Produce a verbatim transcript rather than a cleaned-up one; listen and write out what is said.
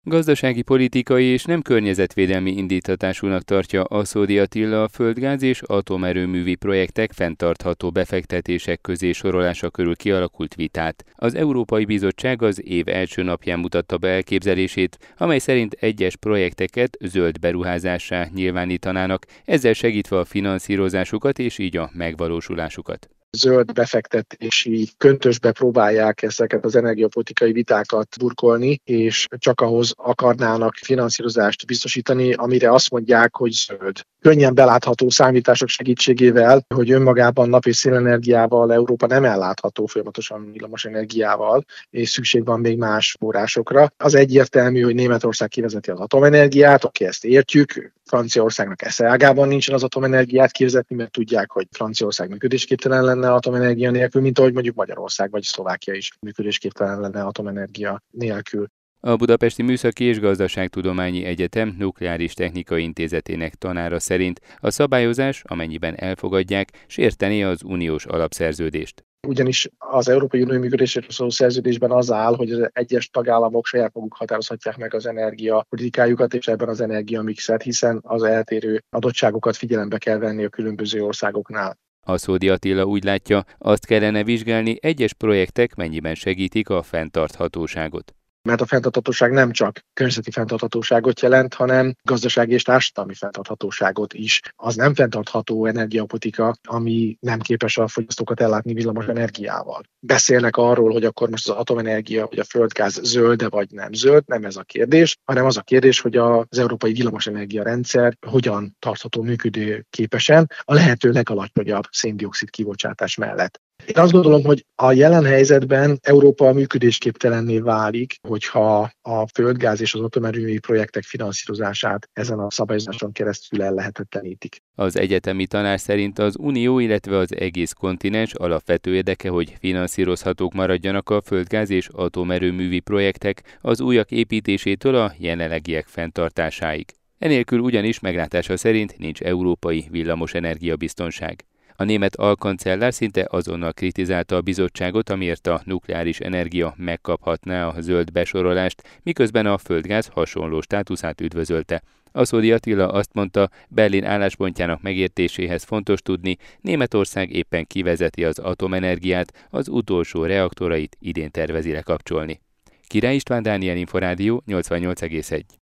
Gazdasági, politikai és nem környezetvédelmi indíttatásúnak tartja Aszódi Attila a földgáz és atomerőművi projektek fenntartható befektetések közé sorolása körül kialakult vitát. Az Európai Bizottság az év első napján mutatta be elképzelését, amely szerint egyes projekteket zöld beruházássá nyilvánítanának, ezzel segítve a finanszírozásukat és így a megvalósulásukat. Zöld befektetési köntösbe próbálják ezeket az energiapolitikai vitákat burkolni, és csak ahhoz akarnának finanszírozást biztosítani, amire azt mondják, hogy zöld. Könnyen belátható számítások segítségével, hogy önmagában nap- és szélenergiával Európa nem ellátható folyamatosan villamos energiával, és szükség van még más forrásokra. Az egyértelmű, hogy Németország kivezeti az atomenergiát, oké, ezt értjük. Franciaországnak esze ágában nincsen az atomenergiát kivezetni, mert tudják, hogy Franciaország működésképtelen lenne atomenergia nélkül, mint ahogy mondjuk Magyarország vagy Szlovákia is működésképtelen lenne atomenergia nélkül. A Budapesti Műszaki és Gazdaságtudományi Egyetem Nukleáris Technikai Intézetének tanára szerint a szabályozás, amennyiben elfogadják, sértené az uniós alapszerződést. Ugyanis az Európai Unió működéséről szóló szerződésben az áll, hogy az egyes tagállamok saját maguk határozhatják meg az energiapolitikájukat és ebben az energiamixet, hiszen az eltérő adottságokat figyelembe kell venni a különböző országoknál. Aszódi Attila úgy látja, azt kellene vizsgálni, egyes projektek mennyiben segítik a fenntarthatóságot. Mert a fenntarthatóság nem csak környezeti fenntarthatóságot jelent, hanem gazdasági és társadalmi fenntarthatóságot is. Az nem fenntartható energiapolitika, ami nem képes a fogyasztókat ellátni villamos energiával. Beszélnek arról, hogy akkor most az atomenergia vagy a földgáz zöld-e vagy nem zöld, nem ez a kérdés, hanem az a kérdés, hogy az európai villamosenergia rendszer hogyan tartható működőképesen a lehető legalacsonyabb szén-dioxid kibocsátás mellett. Én azt gondolom, hogy a jelen helyzetben Európa működésképtelenné válik, hogyha a földgáz és az atomerőművi projektek finanszírozását ezen a szabályozáson keresztül ellehetetlenítik. Az egyetemi tanár szerint az Unió, illetve az egész kontinens alapvető érdeke, hogy finanszírozhatók maradjanak a földgáz és atomerőművi projektek az újak építésétől a jelenlegiek fenntartásáig. Enélkül ugyanis meglátása szerint nincs európai villamosenergia biztonság. A német alkancellár szinte azonnal kritizálta a bizottságot, amiért a nukleáris energia megkaphatná a zöld besorolást, miközben a földgáz hasonló státuszát üdvözölte. Aszódi Attila azt mondta, Berlin álláspontjának megértéséhez fontos tudni, Németország éppen kivezeti az atomenergiát, az utolsó reaktorait idén tervezi lekapcsolni. Király István, Dániel Inforádió, nyolcvannyolc egész egy.